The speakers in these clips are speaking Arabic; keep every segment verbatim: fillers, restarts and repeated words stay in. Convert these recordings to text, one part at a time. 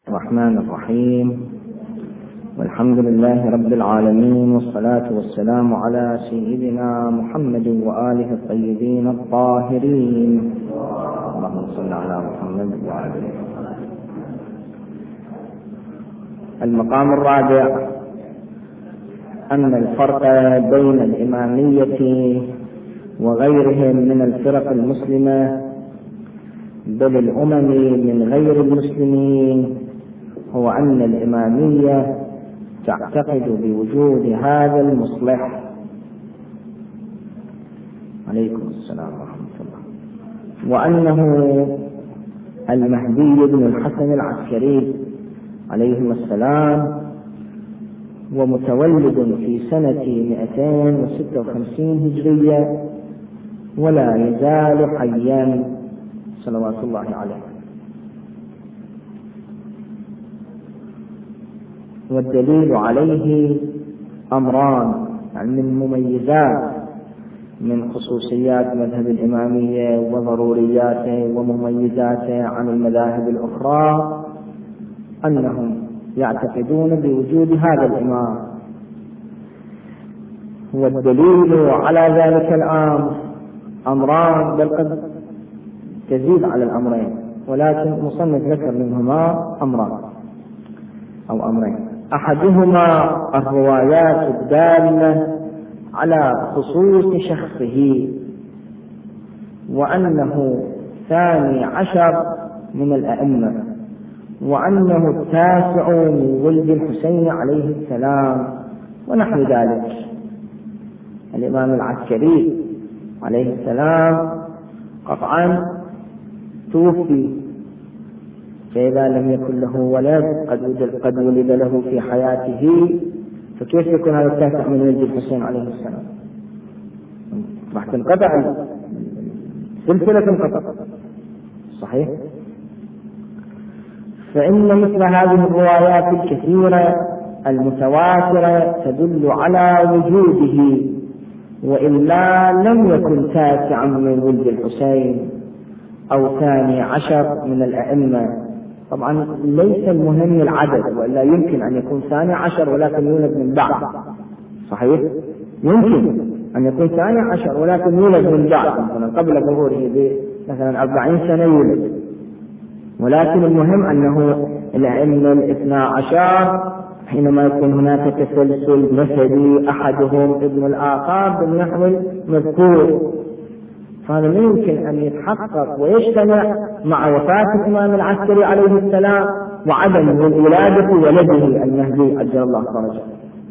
الرحمن الرحيم، والحمد لله رب العالمين، والصلاة والسلام على سيدنا محمد وآله الطيبين الطاهرين. اللهم صل على محمد وآله. المقام الرابع أن الفرق بين الإمامية وغيرهم من الفرق المسلمة بل الأمم من غير المسلمين هو أن الإمامية تعتقد بوجود هذا المصلح. عليكم السلام ورحمة الله. وأنه المهدي بن الحسن العسكري عليهما السلام، ومتولد في سنة مئتين وستة وخمسين هجرية، ولا يزال حيا صلوات الله عليه. والدليل عليه أمران، يعني من مميزات من خصوصيات مذهب الإمامية وضرورياته ومميزاته عن المذاهب الأخرى، أنهم يعتقدون بوجود هذا الإمام. والدليل على ذلك الأمر أمران، بل قد تزيد على الأمرين، ولكن مصنف ذكر منهما أمران أو أمرين. أحدهما الروايات الدالة على خصوص شخصه، وأنه ثاني عشر من الأئمة، وأنه التاسع من ولد الحسين عليه السلام، ونحو ذلك. الإمام العسكري عليه السلام قطعا توفي، فإذا لم يكن له ولد قد ولد له في حياته، فكيف يكون هذا التاسع من ولد الحسين عليه السلام؟ راح تنقطع سلسلة، تنقطع. صحيح؟ فإن مثل هذه الروايات الكثيرة المتواترة تدل على وجوده، وإلا لم يكن تاسعا من ولد الحسين أو ثاني عشر من الأئمة. طبعا ليس المهم العدد، وإلا يمكن أن يكون ثاني عشر ولكن يولد من بعد. صحيح؟ يمكن أن يكون ثاني عشر ولكن يولد من بعد، مثلا قبل ظهوره مثلا أربعين سنة يولد. ولكن المهم أنه الأئمة الاثنى عشر حينما يكون هناك تسلسل نسبي أحدهم ابن الآخر بالنحو المذكور، فهذا لا يمكن أن يتحقق ويجتمع مع وفاة الإمام العسكري عليه السلام وعدم ولادة ولده المهدي عجل الله فرجه.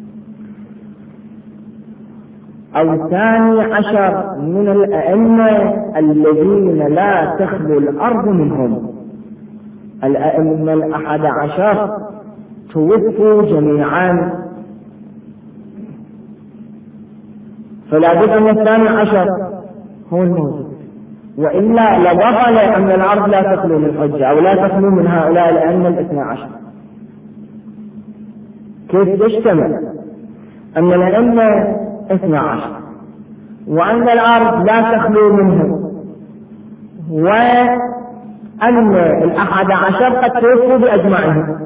أو ثاني عشر من الأئمة الذين لا تخلو الأرض منهم. الأئمة الأحد عشر توفوا جميعا، فلا بد من الثاني عشر هو الموجود، وإلا لوصل أن الأرض لا تخلو من حجة أو لا تخلو من هؤلاء الأئمة الاثنى عشر. كيف تجتمع أن الأئمة اثنى عشر وأن الأرض لا تخلو منهم، وأن الأحد عشر قد توفوا بأجمعهم؟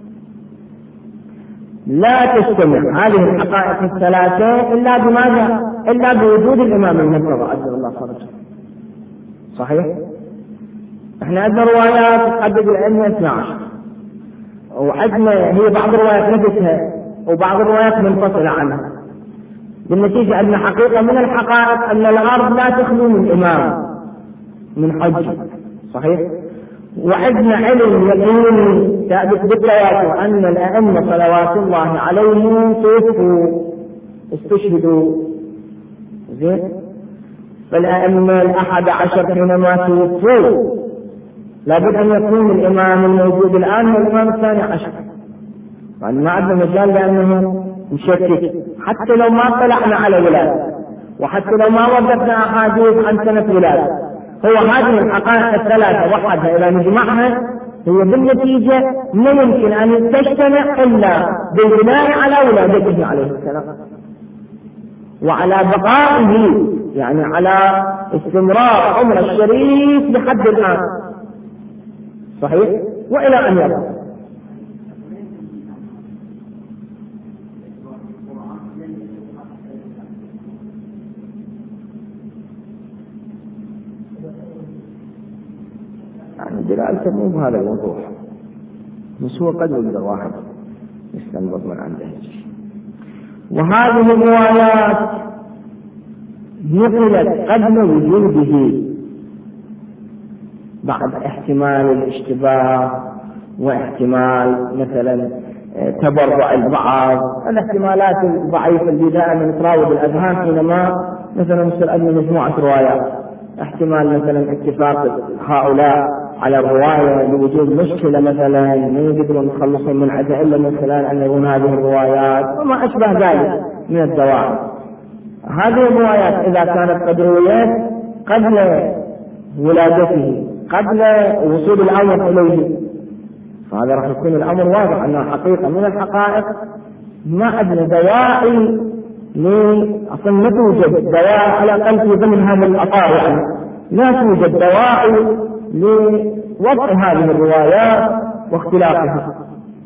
لا تجتمع هذه الحقائق الثلاثة إلا بماذا؟ إلا بوجود الإمام المرتضى عجل الله فرجه. صحيح؟ احنا عندنا روايات تحدد الأئمة اثنى عشر، وعندنا هي بعض الروايات نفسها وبعض الروايات منفصلة عنها. بالنتيجة أن حقيقة من الحقائق أن الأرض لا تخلو من إمام من حج. صحيح؟ وعندنا علم يقيني ثابت بالتواتر أن الأئمة صلوات الله عليهم توفوا استشهدوا. زين؟ فالأئمة الأحد عشر حينما توفوا لابد أن يكون الإمام الموجود الآن هو الإمام الثاني عشر، يعني ما عندنا مجال لأنه نشكك، حتى لو ما طلعنا على ولادة، وحتى لو ما وجدنا أحاديث عن سنة ولادة. هو هذه الحقائق الثلاثة وحدها إذا نجمعها هي بالنتيجة لا يمكن أن تجتمع إلا بالبناء على ولادته عليه السلام وعلى بقائه، يعني على استمرار عمر الشريف لحد الآن. صحيح؟ وإلى أن يرى. متأكد مو بهذا الوضوح، بس هو قد وجد واحد يستنبط من عنده. وهذه الروايات نقلت قبل وجوده بعد احتمال الاشتباه واحتمال مثلا تبرع البعض، الاحتمالات الضعيفة اللي دائما تراود الأذهان حينما مثلا مثل أن مجموعة روايات، احتمال مثلا اتفاق هؤلاء على الرواية لوجود مشكلة مثلا ما يقدرون يخلصون من عدة إلا من خلال أن يكون هذه الروايات وما أشبه ذلك من الدواعي. هذه الروايات إذا كانت قد رويت قبل ولادته قبل وصول الأمر إليه، فهذا راح يكون الأمر واضح أنه حقيقة من الحقائق ما أدنى دواعي أصلا ما توجد دواعي على الأقل في ضمن هذا الأطار، يعني لا توجد دواعي لوضع هذه الروايات واختلافها.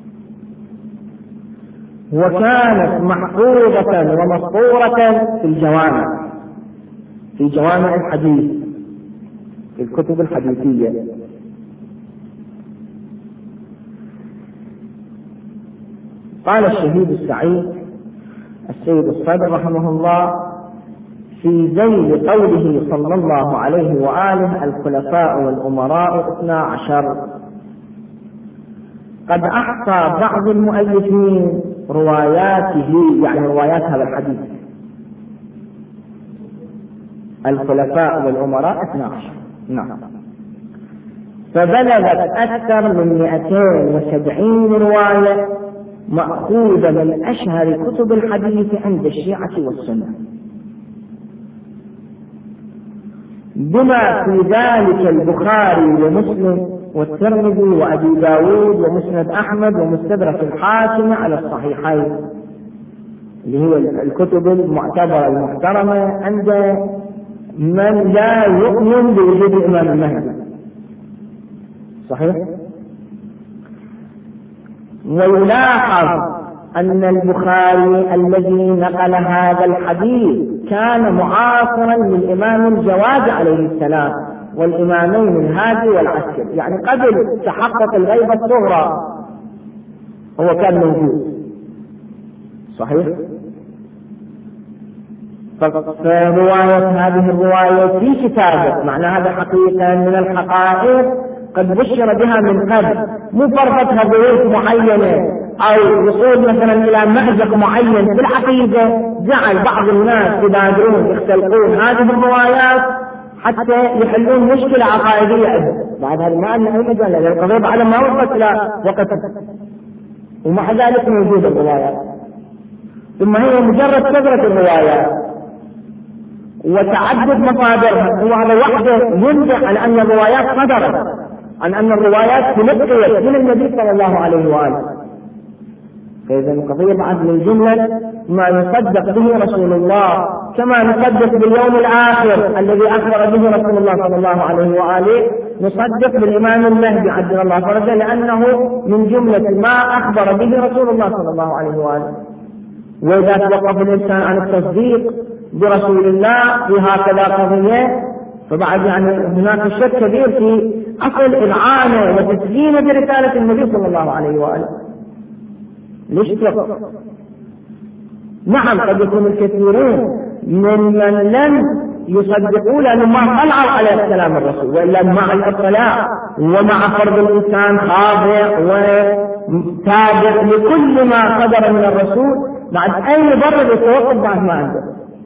وكانت محفوظة ومسطورة في الجوامع في جوامع الحديث في الكتب الحديثية. قال الشهيد السعيد السيد الصدر رحمه الله في ذيل قوله صلى الله عليه وآله الخلفاء والأمراء اثنا عشر: قد أحصى بعض المؤلفين رواياته، يعني روايات هذا الحديث الخلفاء والأمراء اثنا عشر، نعم، فبلغت أكثر من مئتين وسبعين رواية مأخوذة من أشهر كتب الحديث عند الشيعة والسنة، بما في ذلك البخاري ومسلم والترمذي وأبي داود ومسند أحمد ومستدرك الحاكم على الصحيحين، اللي هو الكتب المعتبرة المحترمة عند من لا يؤمن بوجود الإمام المهدي. صحيح؟ ويلاحظ أن البخاري الذي نقل هذا الحديث كان معاصرا للإمام الجواد عليه السلام والإمامين الهادي والعسكر، يعني قبل تحقق الغيبة الصغرى هو كان موجود. صحيح؟ فرواية هذه الرواية في كتابه، معنى هذا حقيقة من الحقائق قد بشر بها من قبل، مو فرضتها ظروف معينة أو وصول مثلا إلى مأزق معين في العقيدة جعل بعض الناس يبادرون يختلقون هذه الروايات حتى يحلون مشكلة عقائدية عندهم. بعد هذا ما أن أي مجال، لأن القضية على ما وصلت إلى وقت ومع ذلك موجودة الروايات، ثم هي مجرد كثرة الروايات وتعدد مصادرها، هو هذا وحده ينبئ على أن الروايات صدرت، عن أن الروايات تلقيت من النبي صلى الله عليه وآله. فإذا القضية بعد من جملة ما يصدق به رسول الله، كما نصدق باليوم الآخر الذي أخبر به رسول الله صلى الله عليه وآله، نصدق بالإمام المهدي عجل الله فرجه، لأنه من جملة ما أخبر به رسول الله صلى الله عليه وآله. وإذا توقف الإنسان عن التصديق برسول الله في هكذا قضية فبعد يعني هناك شك كبير في أصل الإذعان وتسليم برسالة النبي صلى الله عليه وآله. ليش تقف؟ نعم قد يكون الكثيرون ممن لم يصدقوا لأنه ما طلعوا على كلام الرسول، وإلا مع الإطلاع ومع فرض الإنسان خاضع وتابع لكل ما صدر من الرسول، بعد أي مبرر يتوقف بعد ما عنده.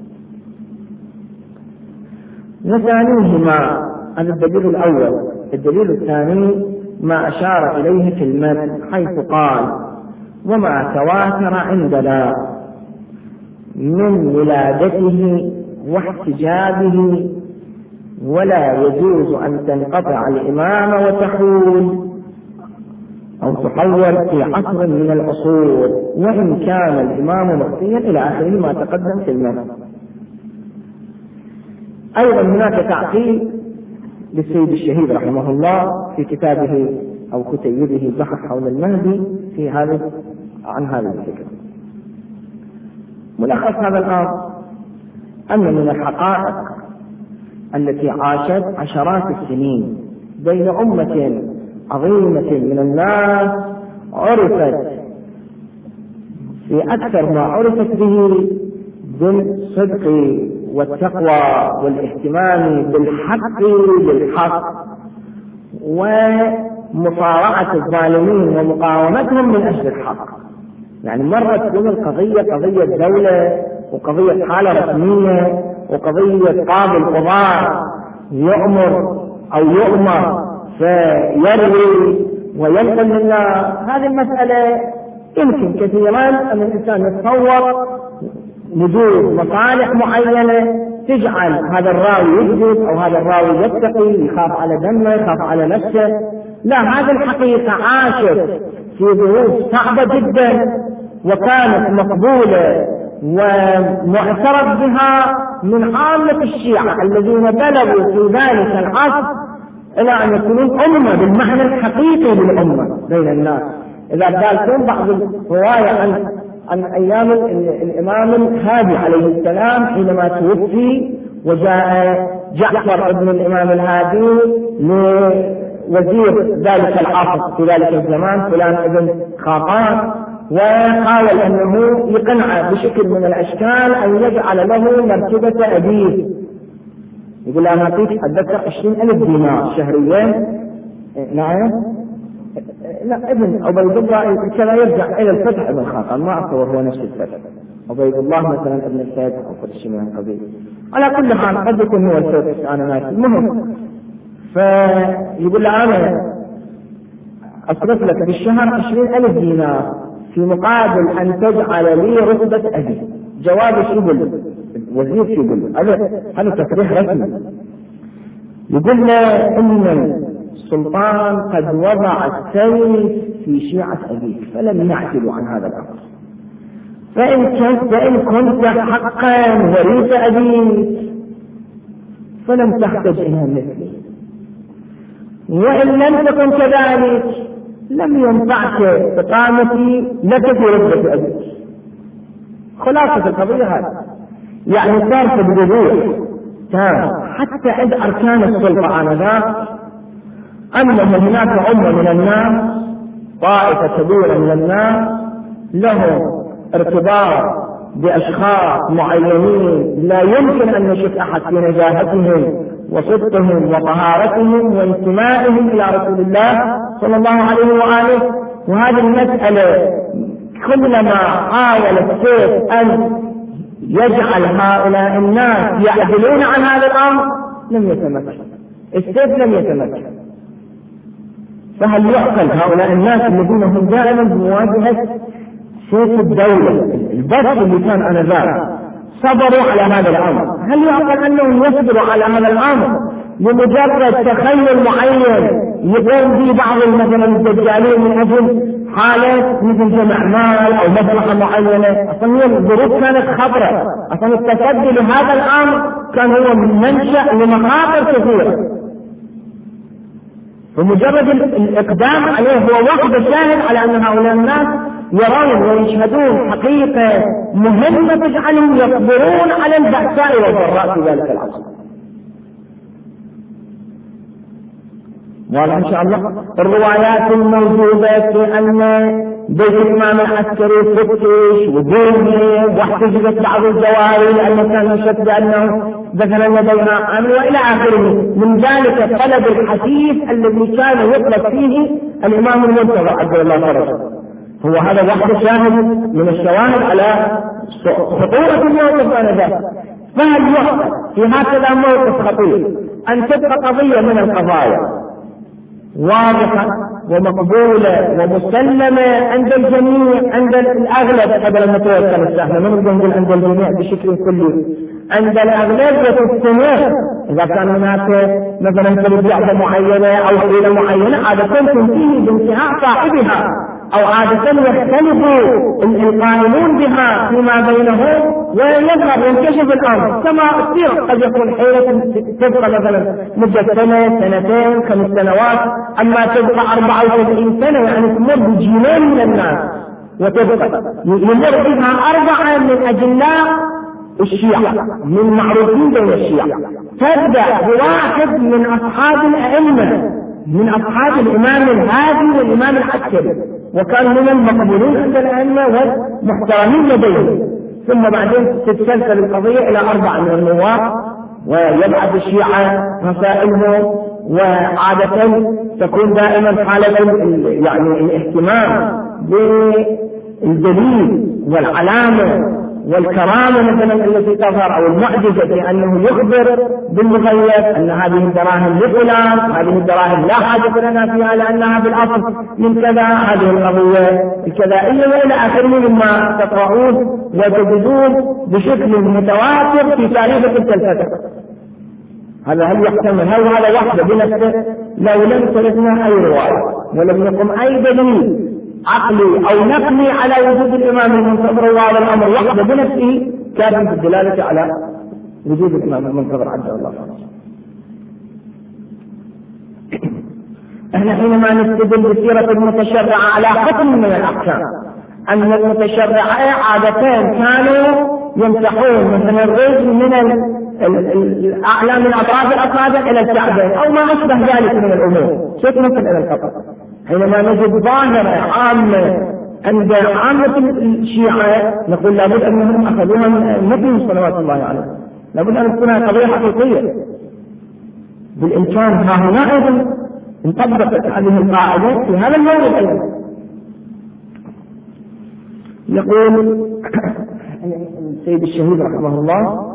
وثانيهما هذا الدليل الأول. الدليل الثاني ما أشار إليه في المتن حيث قال: وما تواتر عندنا من ولادته واحتجابه، ولا يجوز أن تنقطع الإمامة وتحول أو تحول في عصر من العصور، وإن كان الإمام مخفيا، إلى آخره ما تقدم في المتن. أيضا هناك تعقيب للسيد الشهيد رحمه الله في كتابه أو كتيبه البحث حول المهدي في هذا عن هذه الفكرة. ملخص هذا الأمر أن من الحقائق التي عاشت عشرات السنين بين أمة عظيمة من الناس عرفت في أكثر ما عرفت به بالصدق والتقوى والاهتمام بالحق بالحق ومصارعة الظالمين ومقاومتهم من أجل الحق. يعني مرة تكون القضية قضية دولة وقضية حالة رسمية وقضية قاضي القضاء يؤمر أو يؤمر فيروي وينقل للناس، هذه المسألة يمكن كثيرا أن الإنسان يتصور وجود مصالح معينة تجعل هذا الراوي يكذب أو هذا الراوي يتقي، يخاف على دمه، يخاف على نفسه. لا، هذه الحقيقة عاشت في ظروف صعبة جدا وكانت مقبولة ومعترف بها من عامة الشيعة الذين بلغوا في ذلك العصر إلى أن يكونون أمة بالمعنى الحقيقي للأمة بين الناس. إذا قالتم بعض الرواية عن عن أيام الإمام الهادي عليه السلام حينما توفي وجاء جعفر ابن الإمام الهادي لوزير ذلك العصر في ذلك الزمان فلان ابن خاقان، وحاول أنه يقنع بشكل من الأشكال أن يجعل له مرتبة أبيه. يقول أنا أعطيك أتذكر عشرين ألف دينار شهريا. نعم لا ابن عبيد الله كذا يرجع إلى الفتح ابن خاقان، ما أتصور هو نفس الفتح عبيد الله مثلا ابن السيد أو كل شيء من القبيل. على كل حال قد يكون هو الفتح أنا ناسي. المهم فيقول له أنا أصرف لك في الشهر عشرين ألف دينار في مقابل أن تجعل لي رتبة أبي. جواب شبل وزير شبل، هذا هذا تصريح رسمي. يقول له إن السلطان قد وضع السيف في شيعة أبيك فلم يعتلوا عن هذا الأمر، فإن كنت فإن كنت حقا وريث أبيك فلم تحتج إلى مثلي، وإن لم تكن كذلك لم ينفعك إقامتي لك في رتبة أبيك. خلاصة القضية هذا يعني صار في الوضوح تام حتى عند أركان السلطة آنذاك أن هناك أمة من الناس، طائفة كبيرة من الناس لهم ارتباط بأشخاص معينين لا يمكن أن نشك أحد في نزاهتهم وصدقهم وطهارتهم وانتمائهم إلى رسول الله صلى الله عليه وآله. وهذه المسألة كلما حاول السيف أن يجعل هؤلاء الناس يعدلون عن هذا الأمر لم يتمكن، السيف لم يتمكن. فهل يعقل هؤلاء الناس الذين هم دائما بمواجهة سيف الدولة البطش اللي كان آنذاك صبروا على هذا الأمر، هل يعقل أنهم يصبروا على هذا الأمر لمجرد تخيل معين يقوم به بعض مثلا الدجالين من أجل حالة مثل جمع مال أو مصلحة معينة؟ أصلا الظروف كانت خطرة، أصلا التصدي لهذا الأمر كان هو منشأ لمخاطر كثيرة، ومجرد الإقدام عليه هو وحده شاهد على أن هؤلاء الناس يرون ويشهدون حقيقة مهمة تجعلهم يصبرون على البأساء والضراء في ذلك العصر. وإن شاء الله الروايات الموجودة في أن بيت الإمام العسكري فتش وبني واحتجبت بعض الجواري لأنه كان يشك بأنه ذكر لديها عمل وإلى آخره من ذلك طلب الحديث الذي كان يطلب فيه الإمام المنتظر عبد الله فرج. هو هذا واحد شاهد من الشواهد على خطورة الموقف آنذاك. فهل يحصل في هكذا موقف خطير أن تبقى قضية من القضايا واضحة ومقبولة ومسلمة عند الجميع، عند الأغلب قبل أن نتوكل السهلة من نقول عند الجميع بشكل كلي، عند الأغلب وتستمر. إذا كان هناك مثلا تلبية معينة أو حيلة معينة عادة تنتهي بانتهاء صاحبها، أو عادة يختلف القائمون بها فيما بينهم ويظهر ينكشف الأمر كما تصير. قد يكون حيلة تبقى مثلا مدة سنة سنتين خمس سنوات، أما تبقى أربعة وسبعين سنة يعني تمر بجيلين من الناس وتبقى يمر بها أربعة من أجلاء الشيعة من معروفين بين الشيعة، تبدأ بواحد من أصحاب الأئمة من أصحاب الإمام الهادي والإمام العسكري، وكان من المقبولين عند الأئمة والمحترمين لديهم. ثم بعدين تتسلسل القضية إلى أربعة من النواب، ويبعث الشيعة رسائلهم، وعادة تكون دائما حالة يعني الاهتمام بالدليل والعلامة والكرامة مثلا التي تظهر أو المعجزة في أنه يخبر بالمغيب أن هذه الدراهم لفلان، هذه الدراهم لا حاجة لنا فيها لأنها بالأصل من كذا، هذه القضية بكذا إلا إلى آخره مما تقرؤون وتجدون بشكل متواتر في تاريخ تلك الفترة. هذا هل يحتمل؟ هل هذا وحده بنفسه لو لم تردنا أي رواية ولم يقم أي دليل عقلي أو نقلي على وجود الإمام المنتظر وهذا الأمر وحده بنفسه كان في الدلالة على وجود الإمام المنتظر عز الله. احنا حينما نستدل بسيرة المتشرعة على حكم من الأحكام أن المتشرعة عادتين كانوا يمسحون مثلا الرجل من الأعلى من أطراف الأصابع إلى الكعبين أو ما أشبه ذلك من الأمور، شيء مثل إلى القبر. حينما نجد ظاهرة عامة عند عامة الشيعة نقول لابد أنهم أخذوها من النبي صلوات الله عليه، لابد أن تكون قضية حقيقية. بالإمكان ها هنا أيضا نطبق هذه القاعدة في هذا المورد أيضا. يقول السيد الشهيد رحمه الله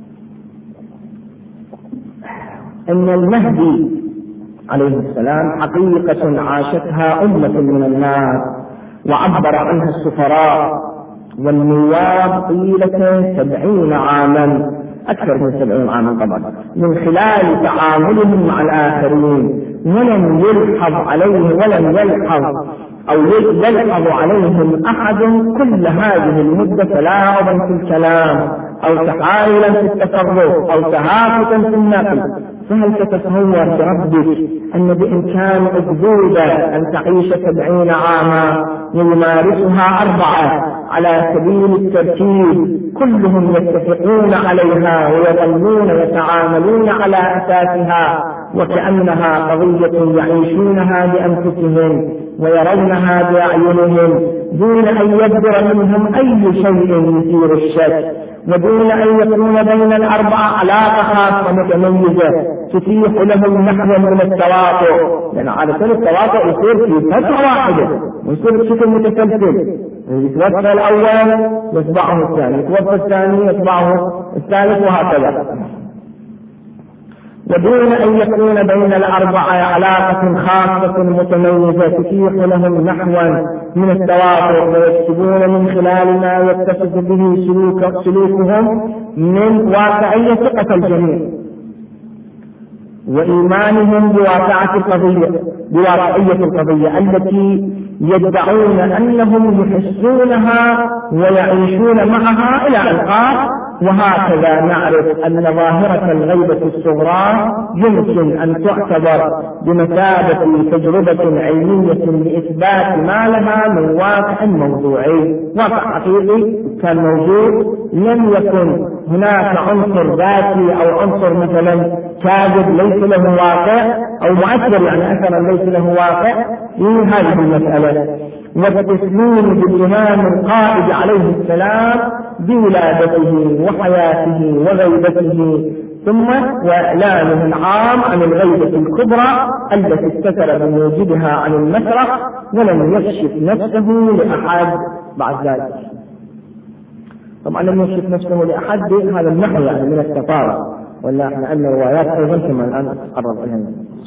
أن المهدي عليه السلام حقيقة عاشتها أمة من الناس وعبر عنها السفراء والنواب طيلة سبعين عاما، أكثر من سبعين عاما طبعا، من خلال تعاملهم مع الآخرين، ولم يلحظ عليه ولم يلحظ أو يلحظ عليهم أحد كل هذه المدة تلاعبا في الكلام أو تحايلا في التصرف أو تهافتا في النقل. فهل تتصور بربك أن بإمكان أكذوبة أن تعيش سبعين عاما ويمارسها أربعة على سبيل الترتيب كلهم يتفقون عليها ويظلون يتعاملون على أساسها وكأنها قضية يعيشونها بأنفسهم ويرونها بأعينهم دون أن يبدر منهم أي شيء يثير الشك، ودون أن يكون بين الأربعة علاقة خاصة متميزة تتيح لهم نحو من التواطؤ، لأن عادة التواطؤ يصير في فترة واحدة ويصير بشكل متسلسل، يتوفى الأول يتبعه الثاني، يتوفى الثاني يتبعه الثالث وهكذا، ودون أن يكون بين الأربعة علاقة خاصة متميزة تتيح لهم نحوا من التواطؤ ويكسبون من خلال ما يتصف به سلوك سلوكهم من واقعية ثقة الجميع وإيمانهم بواقعة القضية بواقعية القضية التي يدعون أنهم يحسونها ويعيشون معها إلى أن قال: وهكذا نعرف أن ظاهرة الغيبة الصغرى يمكن أن تعتبر بمثابة تجربة علمية لإثبات ما لها من واقع موضوعي، واقع حقيقي كان موجود، لم يكن هناك عنصر ذاتي أو عنصر مثلا كاذب ليس له واقع أو مؤثر يعني أثرا ليس له واقع في هذه المسألة. والتسليم بالإمام القائد عليه السلام بولادته وحياته وغيبته، ثم وإعلانه العام عن الغيبة الكبرى التي استتر بموجبها عن المسرح ولم يكشف نفسه لأحد بعد ذلك. طبعا لم يكشف نفسه لأحد هذا النحو يعني من التفاوت، ولا احنا أن روايات أيضا كما الآن تقرب إلينا.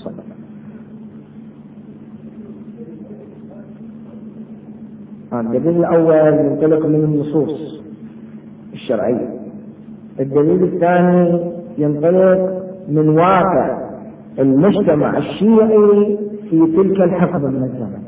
الدليل الأول ينطلق من النصوص الشرعية، الدليل الثاني ينطلق من واقع المجتمع الشيعي في تلك الحقبة من الزمن.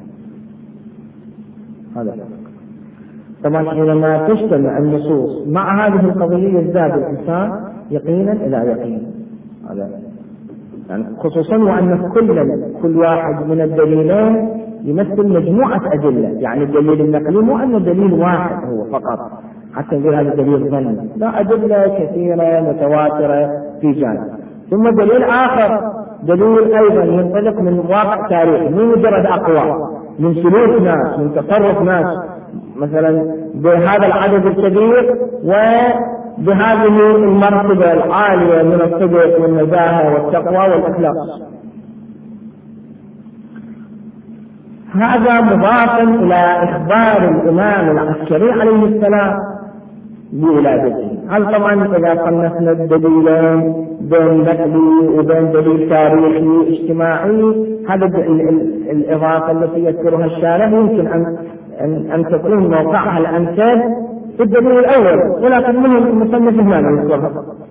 هذا طبعا حينما تجتمع النصوص مع هذه القضية يزداد الإنسان يقينا إلى يقين، هذا يعني خصوصا وأن كل كل واحد من الدليلين يمثل مجموعة أدلة، يعني الدليل النقلي مو أنه دليل واحد هو فقط حتى نقول هذا دليل ظني، لا، أدلة كثيرة متواترة في جانب، ثم دليل آخر دليل أيضا ينطلق من واقع تاريخي، من مجرد أقوال، من سلوك ناس، من تصرف ناس مثلا بهذا العدد الكبير وبهذه المرتبة العالية من الصدق والنزاهة والتقوى والإخلاص. هذا مضاف إلى إخبار الإمام العسكري عليه السلام بولادته. هل طبعا إذا صنفنا الدليلين بين نقلي وبين دليل تاريخي اجتماعي، هذا الإضافة التي يذكرها الشارع يمكن أن أن تكون موقعها الأمثل في الدليل الأول، ولكن من المصنف ما يذكرها.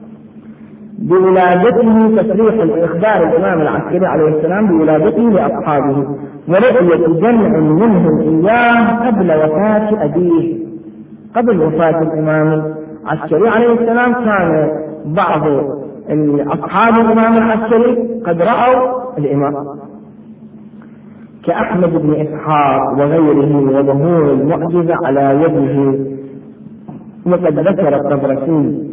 بولادته تصريح الإخبار الإمام العسكري عليه السلام بولادته لأصحابه ورؤية جمع منهم إياه قبل وفاة أبيه. قبل وفاة الإمام العسكري عليه السلام كان بعض أصحاب الإمام العسكري قد رأوا الإمام كأحمد بن إسحاق وغيره وظهور المعجزة على يده. وقد ذكر الطبرسي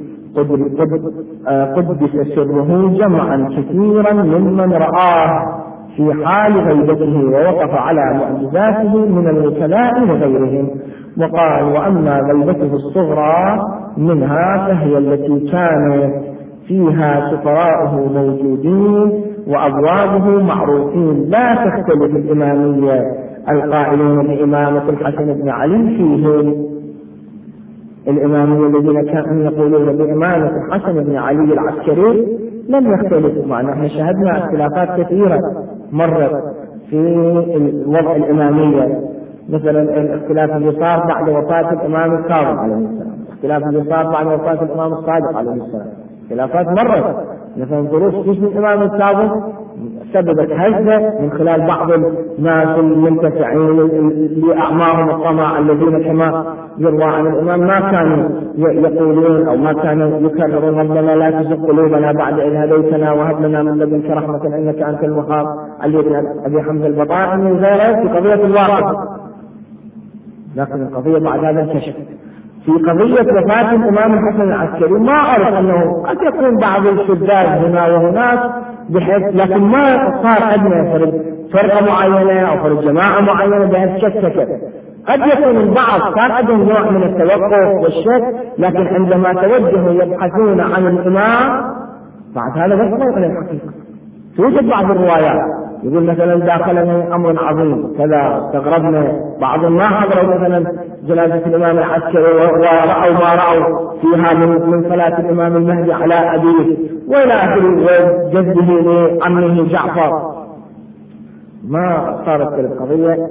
قدس سره جمعا كثيرا ممن رآه في حال غيبته ووقف على معجزاته من الوكلاء وغيرهم، وقال: وأما غيبته الصغرى منها فهي التي كان فيها سفراؤه موجودين وأبوابه معروفين، لا تختلف الإمامية القائلون بإمامة الحسن بن علي فيهم. الإمامية الذين كانوا يقولون بإمامة الحسن بن علي العسكري لم يختلفوا معنا. احنا شهدنا اختلافات كثيرة مرت في وضع الإمامية، مثلا الاختلاف اللي صار بعد وفاة الإمام الكاظم عليه السلام، اختلاف اللي صار بعد وفاة الإمام الصادق عليه السلام، اختلافات مرت. مثلا ظروف جسم الإمام الكاظم سببت هزة من خلال بعض الناس المنتفعين لأعمارهم الطمع الذين كما يروى عن الإمام ما كانوا يقولون أو ما كانوا يكررون: ربنا لا تزغ قلوبنا بعد إذ هديتنا وهب لنا من لدنك رحمة إنك أنت الوهاب، علي بن أبي حمزة البطائي من غيره في قضية الواقع. لكن القضية بعد هذا انكشفت. في قضية وفاة الإمام الحسن العسكري ما أعرف أنه قد يكون بعض الشذاذ هنا وهناك بحيث، لكن ما صار أدنى فرد فرقة معينة أو فرد جماعة معينة بهذا الشك. قد يكون البعض صار عندهم نوع من التوقف والشك، لكن عندما توجهوا يبحثون عن الإمام بعد هذا وصلوا إلى الحقيقة. توجد بعض الروايات يقول مثلا داخلنا أمر عظيم كذا، استغربنا، بعض ما حضروا مثلا جنازة الإمام العسكري ورأوا ما رأوا فيها من من صلاة الإمام المهدي على أبيه وإلى آخره وجده لعمه جعفر. ما صارت تلك القضية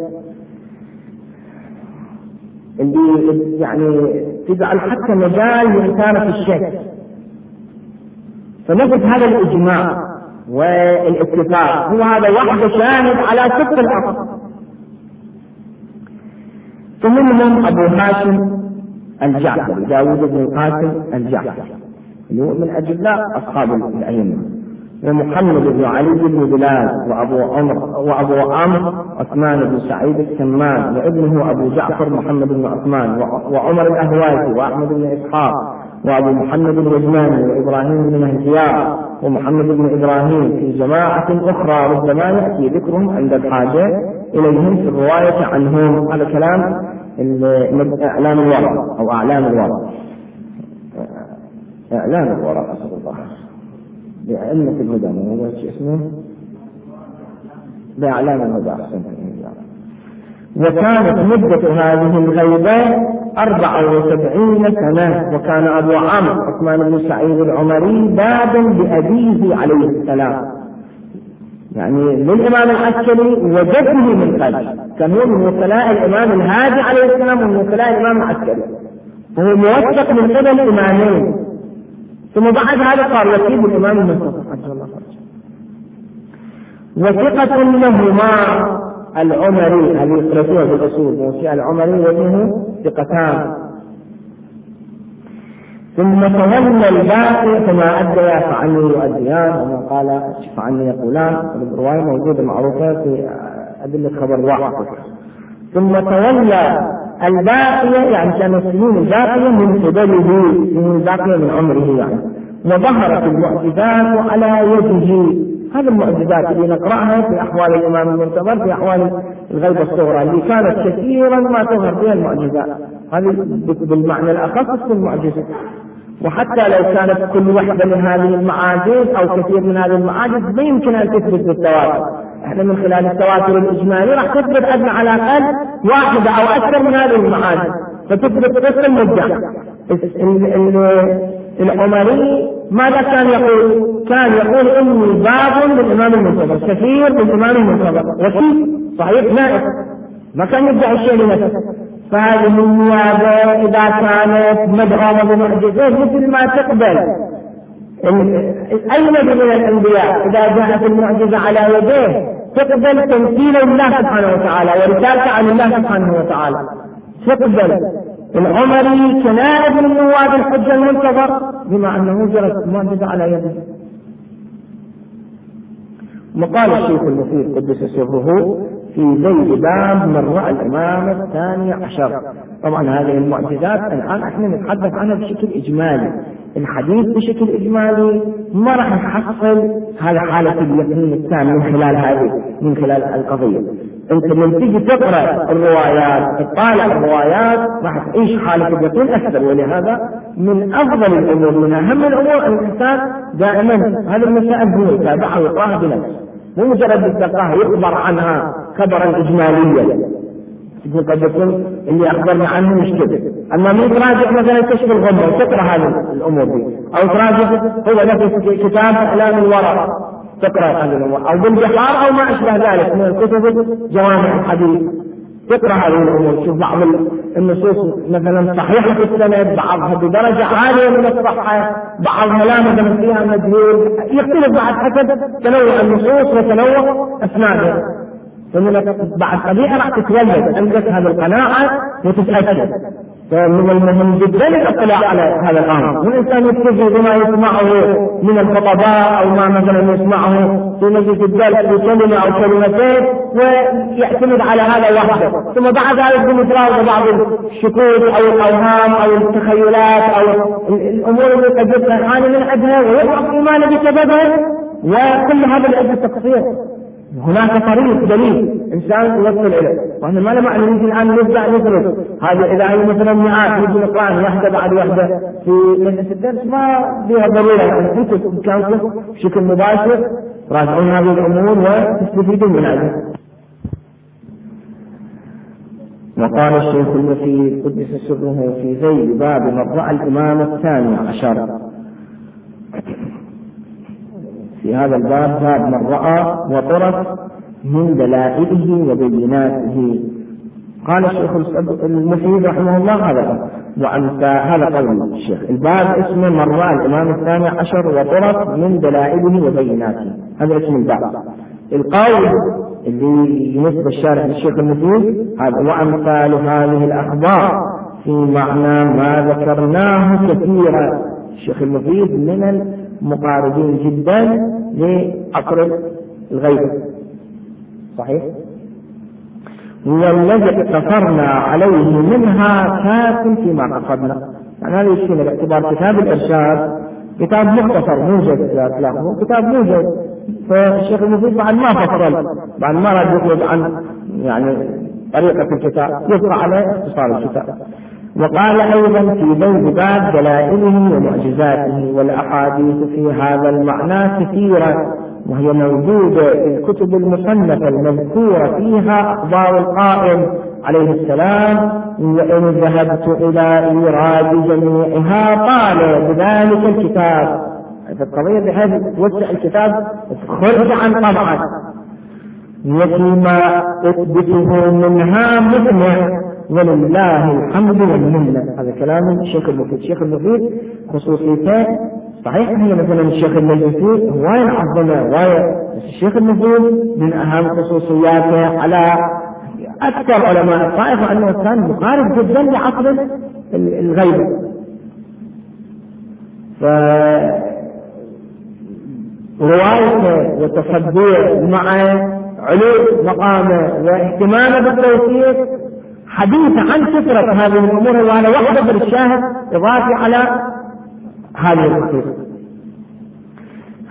اللي يعني تجعل حتى مجال لإثارة الشك. فنجد هذا الإجماع والاتفاق هو هذا وحده شاهد على صدق الأمر. فمنهم أبو هاشم الجعفري داود بن القاسم الجعفري اللي هو من أجلاء أصحاب الأئمة، ومحمد بن علي بن بلال وأبو عمر وأبو عمرو عثمان بن سعيد السمان وابنه أبو جعفر محمد بن عثمان وعمر الأهوازي وأحمد بن إسحاق وأبو محمد الوجماني وإبراهيم بن مهديار ومحمد بن إبراهيم في جماعة أخرى ربما يأتي ذكرهم عند الحاجة إليهم في الرواية عنهم. هذا كلام إعلام الورى أو أعلام الورى إعلام الورى أسأل الله بأئمة الهدى، ما هو شيء اسمه بأعلام الهدى. وكانت مدة هذه الغيبة أربعة وسبعين سنة. وكان أبو عمرو عثمان بن سعيد العمري بابا بأبيه عليه السلام، يعني للإمام العسكري وجده من قبل، كان هو من وكلاء الإمام الهادي عليه السلام ومن وكلاء الإمام العسكري، وهو موثق من قبل الإمامين. ثم بعد هذا صار وكيل الإمام المنتصر عجل الله فرجه. وثقة لهما العمري، هذه ثلاثية بالأصول، موسى العمري وابنه ثقتان. ثم تولى الباقي فما أدى فعني يؤديان، وما قال فعني يقولان. الرواية موجودة معروفة في أدلة خبر واحد. ثم تولى الباقية يعني كان السنين الباقية من قبله، السنين الباقية من عمره يعني. وظهرت المعجزات على يده هذه المعجزات اللي نقرأها في أحوال الإمام المنتظر في أحوال الغيبة الصغرى اللي كانت كثيرا ما تظهر فيها المعجزات، هذه بالمعنى الأخص في المعجزة. وحتى لو كانت كل واحدة من هذه المعاجز أو كثير من هذه المعاجز ما يمكن أن تثبت بالتواتر. احنا من خلال التواتر الإجمالي راح تثبت أدنى على الأقل واحدة أو أكثر من هذه المعاجز، فتثبت قصة المدعي. العمري ماذا كان يقول؟ كان يقول إني باب للإمام المنتظر، كثير للإمام المنتظر، وكيل صحيح نائب، ما كان يدعي الشيء لنفسه. فهذه النيابة إذا كانت مدعومة بمعجزات مثل ما تقبل أي نبي من الأنبياء إذا جاءت المعجزة على يديه تقبل تمثيل الله سبحانه وتعالى ورسالة عن الله سبحانه وتعالى، تقبل. العمري كنائب من نواب الحجة المنتظر بما أنه جرت معجزة على يده. وقال الشيخ المفيد قدس سره في زي باب من رأى الإمام الثاني عشر. طبعا هذه المعجزات الآن احنا نتحدث عنها بشكل إجمالي، الحديث بشكل إجمالي ما راح نحصل هذا حالة اليقين التام من خلال هذه من خلال القضية. انت لما تيجي تقرأ الروايات تطالع الروايات راح تعيش حالة اليقين أكثر. ولهذا من أفضل الأمور من أهم الأمور أن الإنسان دائما هذه المسائل هو يتابعها ويقراها بنفسه، مو مجرد يتلقاها يخبر عنها خبرا إجماليا يقول قد يكون اللي أخبرنا عنه مش كده. أما من تراجع مثلا كشف الغمة وتقرأ هذه الأمور دي، أو تراجع هو نفس كتاب إعلام الورق تقرأ هذه الأمور، أو بالبحار أو ما أشبه ذلك من الكتب جوامع الحديث تقرأ هذه الأمور. تشوف بعض النصوص مثلا صحيحة في السند، بعضها بدرجة عالية من الصحة، بعضها لا مثلا فيها مجهول، يختلف بعد حسب تنوع النصوص وتنوع أسنادها. فمن بعد طبيعة راح تتولد عندك هذه القناعة وتتأكد. فمن المهم جدا الاطلاع على هذا الأمر، والإنسان يكتفي بما يسمعه من الخطباء أو ما مثلا يسمعه في مجلس الدرس بكلمة أو كلمتين ويعتمد على هذا وحده، ثم بعد ذلك بمثل بعض الشكوك أو الأوهام أو التخيلات أو الأمور اللي قد يتخيل من عندها ويضعف إيمانه بسببها، وكل هذا لأجل التقصير. هناك طريق دليل إنسان يوصل إليه، وإحنا ما لما نجي الآن نبدأ نفرض هذا إذا هي مثلا مئات نجي نقرأ واحدة بعد واحدة في مجلس الدرس ما فيها ضرورة، يعني أنتم بإمكانكم بشكل مباشر راجعون هذه الأمور وتستفيدون من هذا. وقال الشيخ المفيد قدس سره في زي باب من رأى الإمام الثاني عشر. في هذا الباب باب من رأى وطرف من دلائله وبيناته. قال الشيخ المفيد رحمه الله هذا وعن هذا قول الشيخ الباب اسمه من رأى الإمام الثاني عشر وطرف من دلائله وبيناته، هذا اسم الباب. القول اللي ينسب الشارح للشيخ المفيد هذا وأمثال هذه الأخبار في معنى ما ذكرناه كثيرا. الشيخ المفيد من المقاربين جدا لعصر الغيبة صحيح، والذي اقتصرنا عليه منها كاف فيما قصدنا. يعني هذا يشير باعتبار كتاب الإرشاد كتاب مختصر موجز له كتاب موجز، فالشيخ المفيد بعد ما فصل بعد ما رد يخرج عن يعني طريقة الكتاب يبقى على اختصار الكتاب. وقال أيضا في ذي باب دلائله ومعجزاته، والأحاديث في هذا المعنى كثيرة وهي موجودة في الكتب المصنفة المذكورة فيها أخبار القائم عليه السلام، وإن ذهبت إلى إيراد جميعها طال بذلك الكتاب. في القضية بحيث توسع الكتاب خرج عن طبعه، وفيما أثبته منها مجمع ولله الحمد والمنة. هذا كلام الشيخ المفيد. الشيخ المفيد خصوصيته صحيح هي مثلا الشيخ المجلسي هواية عظمة هواية، بس الشيخ المفيد من أهم خصوصياته على أكثر علماء الطائفة أنه كان مقارب جدا لعصر الغيبة. فروايته وتصديه مع علو مقامه واهتمامه بالتوثيق حديث عن كثرة هذه الأمور، وعلى وحدة بالشاهد إضافي على هذه الحقيقة.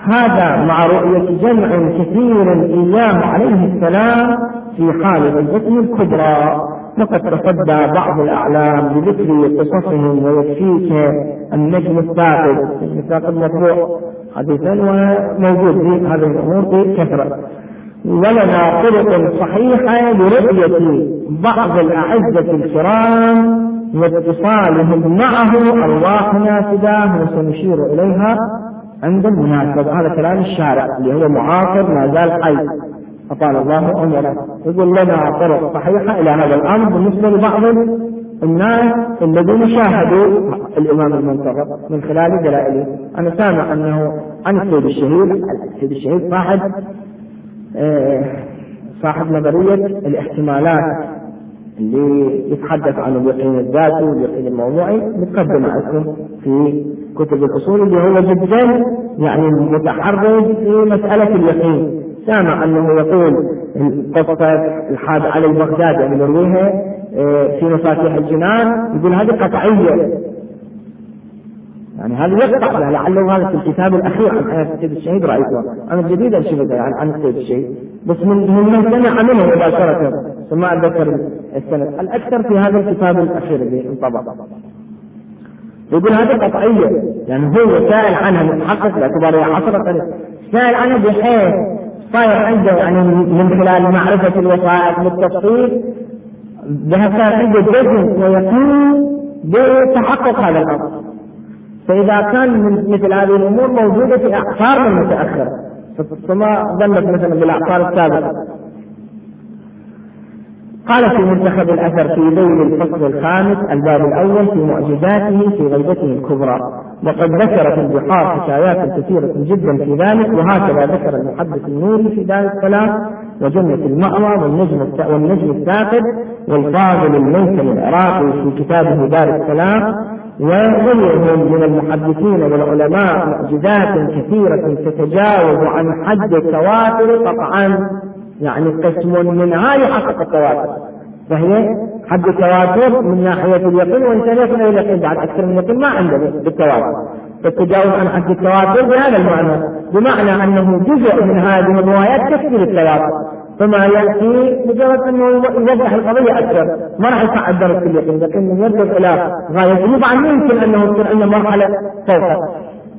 هذا مع رؤية جمع كثير إياه عليه السلام في حال غيبته الكبرى. وقد تصدى بعض الأعلام بذكر قصصهم ويكفيك النجم الثاقب. النجم الثاقب مطبوع حديثا وموجود في هذه الأمور بكثرة. ولنا طرق صحيحة لرؤية بعض الأعزة الكرام واتصالهم معه أرواحنا فداه، وسنشير إليها عند المناسبة. هذا كلام الشارع اللي هو معاصر ما زال حي أطال الله عمره. يقول لنا طرق صحيحة إلى هذا الأمر بالنسبة لبعض الناس الذين شاهدوا الإمام المنتظر من خلال دلائله. أنا سامع أنه عن السيد الشهيد السيد الشهيد صاحب آه صاحب نظرية الاحتمالات اللي يتحدث عن اليقين الذاتي واليقين الموضوعي، متقدم معكم في كتب الأصول، اللي هو جدا يعني متحرج في مسألة اليقين. سامع أنه يقول قصة الحاد علي البغدادي من يرويها في مفاتيح الجنان، يقول هذه قطعية، يعني هذا يقطع لعله هذا في الكتاب الأخير عن حياة السيد الشهيد رأيته. أنا جديد أشوفه يعني عن السيد الشهيد، بس من من سمع منه مباشرة ثم أتذكر السنة الأكثر في هذا الكتاب الأخير اللي انطبع. يقول هذه قطعية، يعني هو سائل عنها متحقق باعتباره عصرة، سائل عنها بحيث صاير عنده يعني من خلال معرفة الوثائق بالتفصيل بها صار عنده جزم ويقين بتحقق هذا الأمر. فإذا كان من مثل هذه الأمور موجودة في أعصار متأخرة، فما ظنت مثلا بالأعصار السابقة. قال في منتخب الأثر في ذيل الفصل الخامس الباب الأول في معجزاته في غيبته الكبرى، وقد ذكر في البحار حكايات كثيرة جدا في ذلك، وهكذا ذكر المحدث النوري في دار السلام وجنة المأوى والنجم والنجم الثاقب والفاضل الميسم العراقي في كتابه دار السلام، وغيرهم من المحدثين والعلماء معجزات كثيرة تتجاوز عن حد التواتر قطعا، يعني قسم منها يحقق التواتر، فهي حد التواتر من ناحية اليقين، وإنسان يصل إلى اليقين بعد أكثر من اليقين ما عنده بالتواتر، فالتجاوز عن حد التواتر بهذا المعنى، بمعنى أنه جزء من هذه الروايات تكثر التواتر، فما يأتي مجرد أنه يوضح القضية أكثر، ما راح يصعد درجة اليقين، لكن يرجع إلى غاية. طبعا يمكن أنه يكون عنده مرحلة فوق.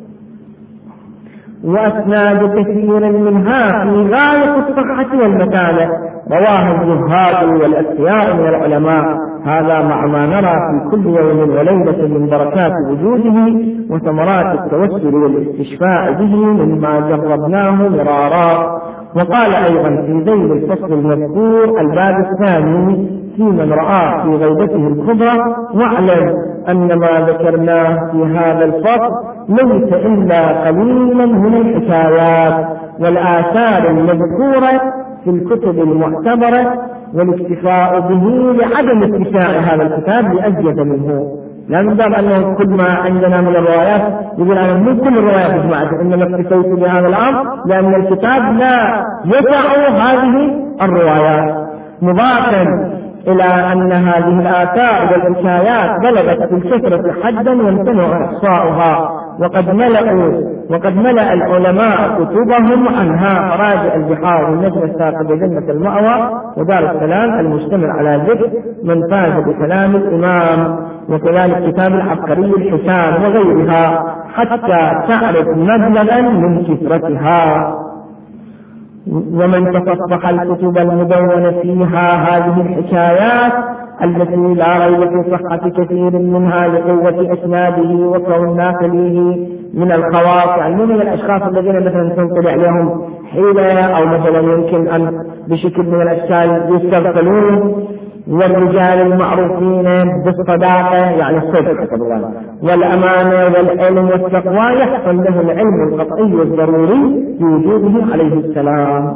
وأسناد كثير منها في غاية الصحة والمتانة، رواه الزهاد والأثرياء من العلماء، هذا مع ما نرى في كل يوم وليلة من بركات وجوده وثمرات التوسل والاستشفاء به مما جربناه مرارا. وقال أيضا في ذيل الفصل المذكور الباب الثاني في من رآه في غيبته الكبرى، واعلم أن ما ذكرناه في هذا الفصل ليس إلا قليلا من الحكايات والآثار المذكورة في الكتب المعتبرة، والاكتفاء به لعدم اتساع هذا الكتاب لأزيد منه، لا من باب أنه كل ما عندنا من الروايات يقول أنا من كل الروايات جماعة إنما اكتفيت بهذا الأمر لأن الكتاب لا يسع هذه الروايات، مضافا إلى أن هذه الآثار والحكايات بلغت بالكثرة حدا يمتنع إحصاؤها، وقد ملأوا وقد ملأ العلماء كتبهم عنها، فراجع البحار والنجم الثاقب وجنة المأوى ودار السلام المشتمل على ذكر من فاز بكلام الإمام، وكذلك كتاب العبقري الحسان وغيرها، حتى تعرف مبلغا من كثرتها. ومن تصفح الكتب المدونة فيها هذه الحكايات التي لا ريب في صحة كثير منها لقوة أسناده وكون ناقليه من الخواص، يعني من الأشخاص الذين مثلا تنطلع عليهم حيلة أو مثلا يمكن أن بشكل من الأشكال يستغفلون، والرجال المعروفين بالصداقة يعني الصدق والأمانة والعلم والتقوى يحصل له العلم القطعي الضروري بوجوده عليه السلام.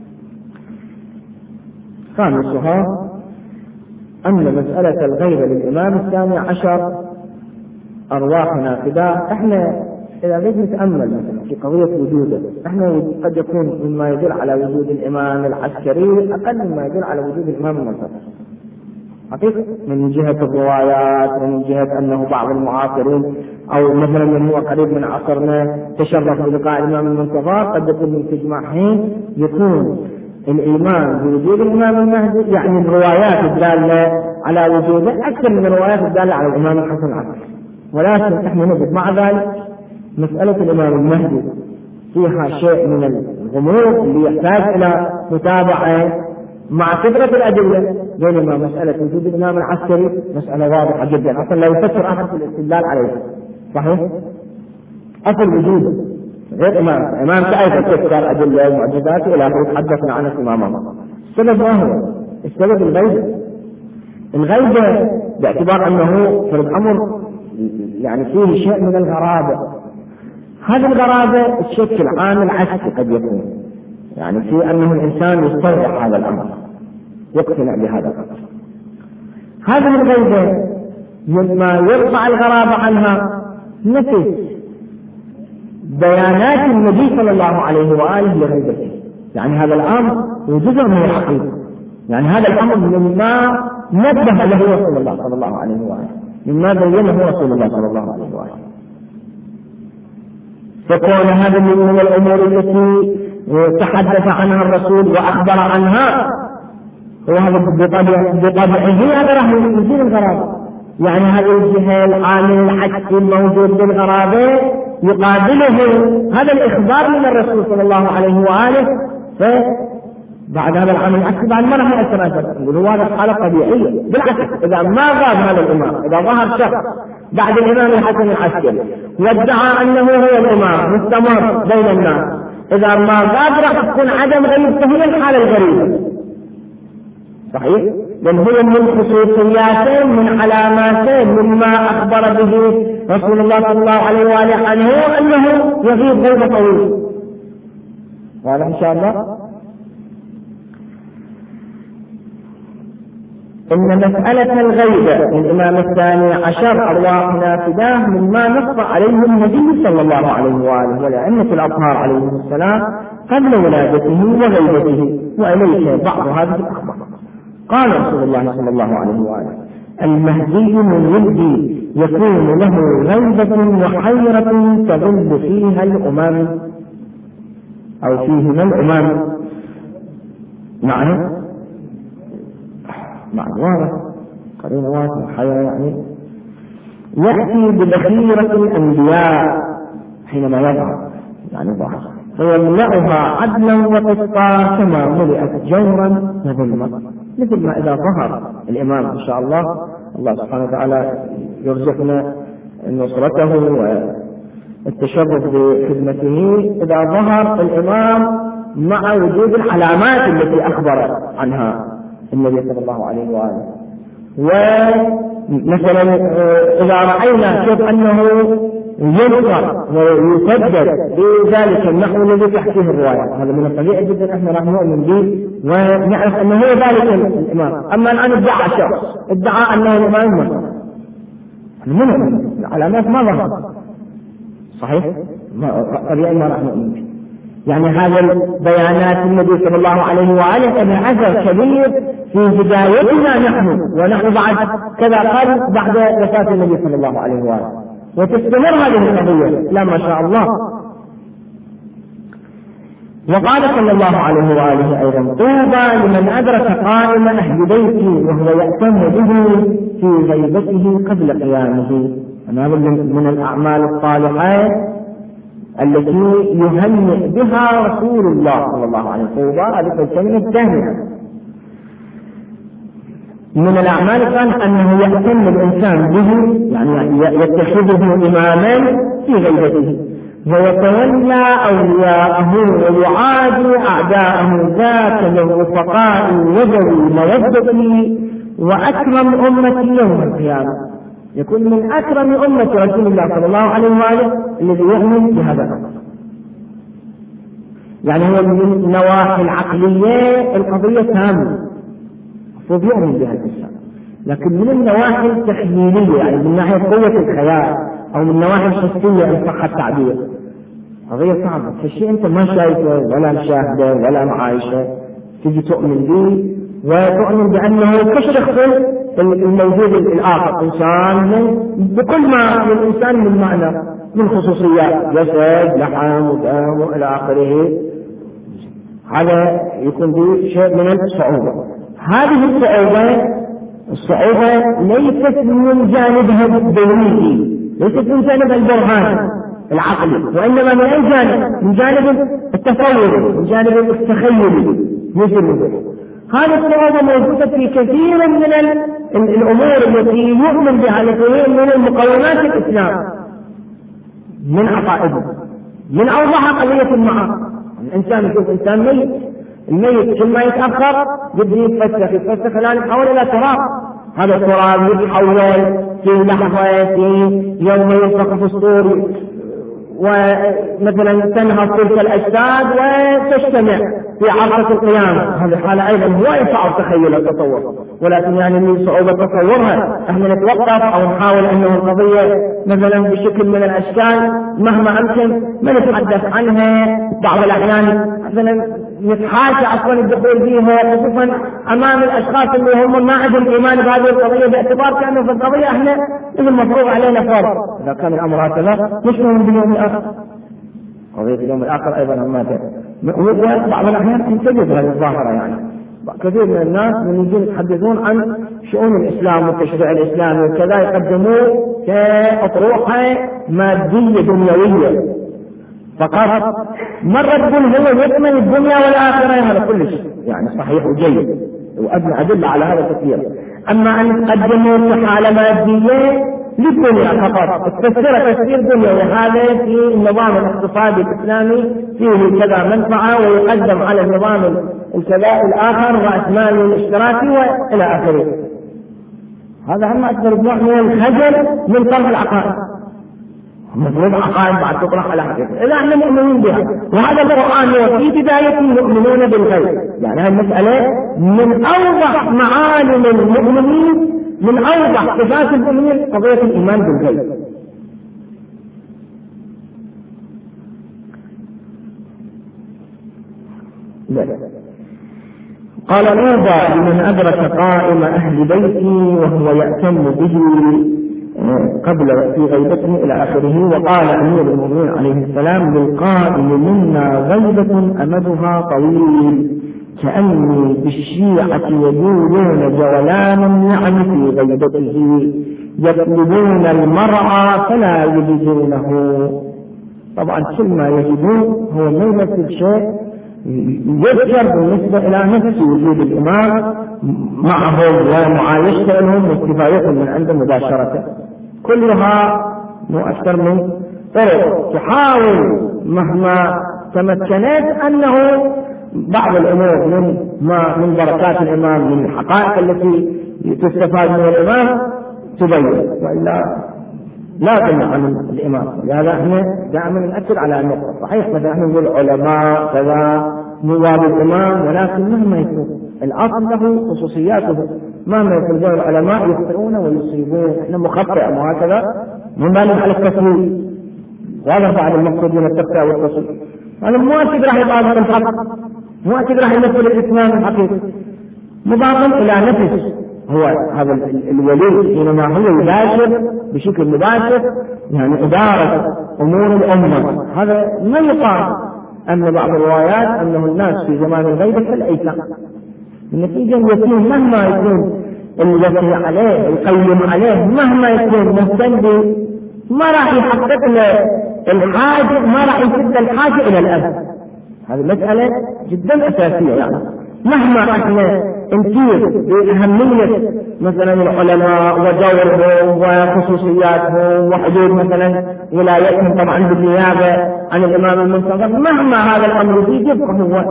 خامسها أن مسألة الغيبة للإمام الثاني عشر أرواحنا فداء. احنا إذا بدنا نتأمل مثلا في قضية وجوده، احنا قد يكون مما يدل على وجود الإمام العسكري أقل مما يدل على وجود الإمام المنتظر. حقيقة من جهة الروايات ومن جهة أنه بعض المعاصرين أو مثلا من هو قريب من عصرنا تشرف بلقاء الإمام المنتظر، قد يكون من تجمع حين يكون الإيمان بوجود الإمام المهدي، يعني الروايات الدالة على وجوده أكثر من الروايات الدالة على الإمام الحسن العسكري. ولكن نحن نجد مع ذلك مسألة الإمام المهدي فيها شيء من الغموض اللي يحتاج إلى متابعة مع كثرة الأدلة، بينما مسألة وجود الإمام العسكري مسألة واضحة جدا، أصلا لا يفكر أحد في الاستدلال عليها. صحيح؟ أصل وجوده غير إمام، إمام كأيضا تذكر أدلة ومعجزات إلى آخره، تحدثنا عنه إمامه. السبب ما هو؟ السبب الغيبة. الغيبة باعتبار أنه في الأمر يعني فيه شيء من الغرابة. هذه الغرابة تشكل عامل عكسي قد يكون، يعني في أنه الإنسان يستوضح هذا الأمر، يقتنع بهذا الأمر. هذه الغيبة مما يرفع الغرابة عنها نفس بيانات النبي صلى الله عليه وآله لغيبته، يعني هذا الأمر جزء من الحقيقة، يعني هذا الأمر مما نبه له رسول الله صلى الله عليه وآله، مما بينه رسول الله صلى الله عليه وآله. فكون هذا من الأمور التي تحدث عنها الرسول وأخبر عنها، وهذا بطبعه هذا راح يزيد الغرابة، يعني هذا الجهة العامل الحكي الموجود بالغرابة يقابله هذا الإخبار من الرسول صلى الله عليه وآله. فبعد هذا العامل الحكي بعد ما راح يأثر، يقول هذا حالة طبيعية. بالعكس إذا ما غاب هذا الإمام، إذا ظهر شخص بعد الإمام الحسن العسكري وادعى أنه هو الإمام مستمر بين الناس، إذا ما غاب راح تكون عدم غيبته هي الحالة الغريبة. صحيح؟ لأن هو من خصوصياتين من علاماتين مما أخبر به رسول الله صلى الله عليه وآله عنه أنه يغيب غيبة طويلة. وهذا إن شاء الله إن مسألة الغيبة للإمام الثاني عشر أرواح نافذة مما نص عليه النبي صلى الله عليه وآله والأئمة الأطهار عليهم السلام قبل ولادته وغيبته، وإليك بعض هذه الأخبار. قال رسول الله صلى الله عليه وآله: المهدي من ولدي يكون له غيبة وحيرة تضل فيها الأمم أو فيهما الأمم. معنى معنى واضح، قرينة واضحة، حيرة يعني يأتي بذخيرة الأنبياء حينما يظهر، يعني ظهر فيملأها عدلا وقسطا كما ملئت جورا وظلما، مثل ما إذا ظهر الإمام إن شاء الله الله سبحانه وتعالى يرزقنا نصرته والتشرف بخدمته، إذا ظهر الإمام مع وجود العلامات التي أخبر عنها النبي صلى الله عليه وآله. ومثلا إذا رأينا شوف أنه ينصر ويسدد بذلك النحو الذي تحكيه الرواية، هذا من الطبيعي جدا احنا راح نؤمن به ونعرف أنه هو ذلك الإمام. أما الآن ادعى شخص ادعى أنه الإمام من العلامات ما ظهر، صحيح؟ طبيعي ما راح نؤمن به. يعني هذا بيانات النبي صلى الله عليه وآله أن أثر كبير في بدايتنا نحن، ونحن بعد كذا قال بعد وفاة النبي صلى الله عليه وآله، وتستمر هذه القضية لا ما شاء الله. وقال صلى الله عليه وآله أيضا: طوبى لمن أدرك قائم أهل بيتي وهو يأتم به في غيبته قبل قيامه. هذا من الأعمال الصالحة التي يهنئ بها رسول الله صلى الله عليه وسلم. هذه الكلمة الثانية من الأعمال الصالحة أنه يهتم الإنسان به، يعني يتخذه إماما في غيبته، ويتولى أولياءه ويعادي أعداءه ذاك الرفقاء وذوي المودة وأكرم أمة يوم القيامة. يكون من أكرم أمة رسول الله صلى الله عليه وآله الذي يؤمن بهذا الأمر. يعني هو من النواحي العقلية القضية تامة المفروض يؤمن بها الإنسان، لكن من النواحي التخيلية يعني من ناحية قوة الخيال أو من النواحي الحسية إن صح التعبير قضية صعبة. فالشيء أنت ما شايفه ولا مشاهده ولا معايشه تجي تؤمن به وتؤمن بأنه كشخص الموجود الآخر إنسان بكل ما للإنسان من معنى من خصوصيات جسد لحم ودم وإلى آخره، هذا يكون به شيء من الصعوبة. هذه الصعوبة الصعوبة ليست من جانبها الدليلي، ليست من جانب البرهان العقلي، وإنما من أي جانب؟ من جانب التصور، من جانب التخيل. مثل هذه الصعوبة موجودة في كثير من الأمور التي يؤمن بها الكثير من المقومات الإسلام من عقائده. من أوضح قضية المعاصي، الإنسان يشوف إنسان ميت، الميت كل ما يتأخر يبدي يتفسخ يتفسخ الآن يتحول إلى تراب، هذا التراب يتحول في لحظة في يوم ينفخ في الصور ومثلا تنهض تلك الأجساد وتجتمع في عرصة القيامة. هذه حالة أيضا هو يصعب تخيل التصور، ولكن يعني من صعوبة تصورها احنا نتوقف أو نحاول أنه القضية مثلا بشكل من الأشكال مهما أمكن ما نتحدث عنها. بعض الأحيان مثلا نتحاشى أصلا الدخول فيها، خصوصا أمام الأشخاص اللي هم ما عندهم إيمان بهذه القضية، باعتبار كأنه في القضية احنا المفروض علينا فرض. إذا كان الأمر هكذا مش مهم باليوم الآخر، قضية اليوم الآخر أيضا ماذا بعض الأحيان تنتجد هذه الظاهرة. يعني كثير من الناس من يجون يتحدثون عن شؤون الإسلام والتشريع الإسلامي وكذا يقدموه كأطروحة مادية دنيوية فقط. مرة تقول هو يضمن الدنيا والآخرة، هذا كل شيء يعني صحيح وجيد وأدنى أدلة على هذا كثير. أما أن تقدموا كحالة مادية للدنيا فقط تفسير تفسير دنيوي، هذا في النظام الاقتصادي الإسلامي فيه كذا منفعة ويقدم على النظام الكذا الآخر رأسمالي الاشتراكي وإلى آخره. هذا هم أكثر نوع من الخجل من طرف العقائد. مفروض عقائد بعد تطرح على حقيقة إذا احنا مؤمنين بها، وهذا القرآن هو في بدايته يؤمنون بالغيب. يعني هذه المسألة من أوضح معالم المؤمنين، من أوضح صفات المؤمنين قضية الإيمان بالغيب. لا. قال نوضع لمن أدرك قائم أهل بيتي وهو يأتم به قبل في غيبته إلى آخره. وقال أمير المؤمنين عليه السلام للقائم منا غيبة أمدها طويل كأني بالشيعة يجولون جولان النعم في غيبته يطلبون المرعى فلا يجدونه. طبعا كل ما يجدون هو ما يمثل شيء يذكر بالنسبة إلى نفس وجود الإمام معهم ومعايشته لهم واستفادتهم من عنده مباشرة. كلها مو أكثر من طرق تحاول مهما تمكنت أنه بعض الأمور من ما من بركات الإمام من الحقائق التي تستفاد من الإمام تبين، وإلا لا تمنع عن الإمام. لهذا احنا دائما نأكد على النقطة. صحيح مثلا احنا نقول علماء كذا نواب الإمام، ولكن مهما يكون الأصل له خصوصياته. مهما يكون دور العلماء يخطئون ويصيبون، احنا مخطئ وهكذا من بالغ على التسويق. وهذا بعد المقصود من التخطئ والتصوير. هذا مو أكيد راح يظهر الحق، مو أكيد راح يمثل الإسلام الحقيقي. مضافا إلى نفس هو هذا الولي حينما هو يباشر بشكل مباشر يعني إدارة أمور الأمة. هذا ما يقال أن بعض الروايات أنه الناس في زمان الغيبة كالأيتام. النتيجة اليتيم مهما يكون الوصي عليه القيم عليه مهما يكون مهتم به ما راح يحقق له الحاجة، ما راح يسد الحاجة إلى الأب. هذه مسألة جدا أساسية. يعني مهما احنا نشير بأهمية مثلا العلماء ودورهم وخصوصياتهم وحدود مثلا ولايتهم طبعا بالنيابة عن الإمام المنتظر، مهما هذا الأمر يبقى هو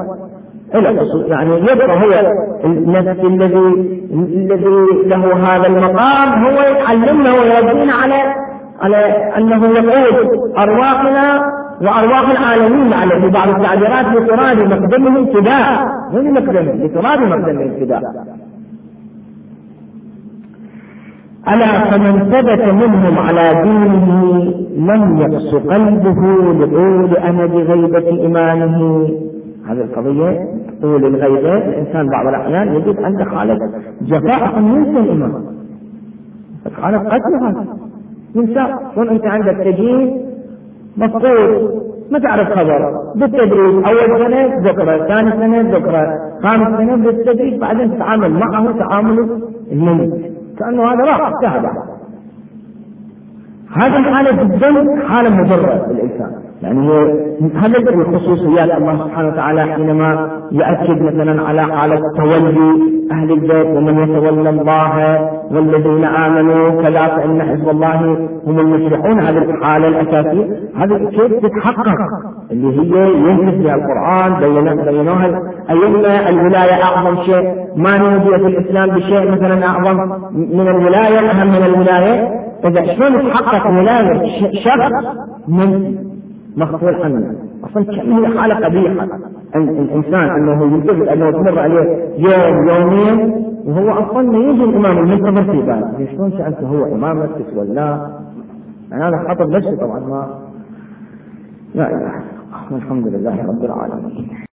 يعني يبقى هو النفس الذي الذي له هذا المقام هو يعلمنا ويربينا على على أنه يقود أرواحنا وأرواح العالمين على في بعض التعبيرات لتراد مقدمه الابتداء، من مقدمه لتراد مقدمه الابتداء. ألا فمن ثبت منهم على دينه لم يقس قلبه لطول أمد غيبة إيمانه. هذه القضية طول الغيبة الإنسان بعض الأحيان يجد عنده حالة جفاء ينسى الإمام، حالة قتل هذا ينسى. شلون أنت عندك تجي مفقود ما تعرف خبر بالتدريج، أول سنة ذكرى، ثاني سنة ذكرى، خامس سنة بالتدريج، بعدين تتعامل معه تعامل الميت كأنه هذا راح انتهى. هذه الحالة جدا حالة مضرة بالإنسان، يعني هذا الخصوصيات الله سبحانه وتعالى حينما يؤكد مثلا على حالة تولي أهل البيت ومن يتولى الله والذين آمنوا كذا فإن حزب الله هم المفلحون. هذه الحالة الأساسية هذه كيف تتحقق اللي هي ينفذ بها القرآن بينوها أيما الولاية أعظم شيء، ما نودي في الإسلام بشيء مثلا أعظم من الولاية أهم من الولاية. إذا شلون تحقق ولاية شخص من مغفول عنه أصلا كأنه حالة قبيحة الإنسان أنه ينتظر أنه تمر عليه يوم يومين وهو أصلا ما يجي الإمام المنتظر في باله. شلون سألته هو إمامك ولا يعني هذا خطر نفسي طبعا. ما لا إله إلا الله، الحمد لله رب العالمين.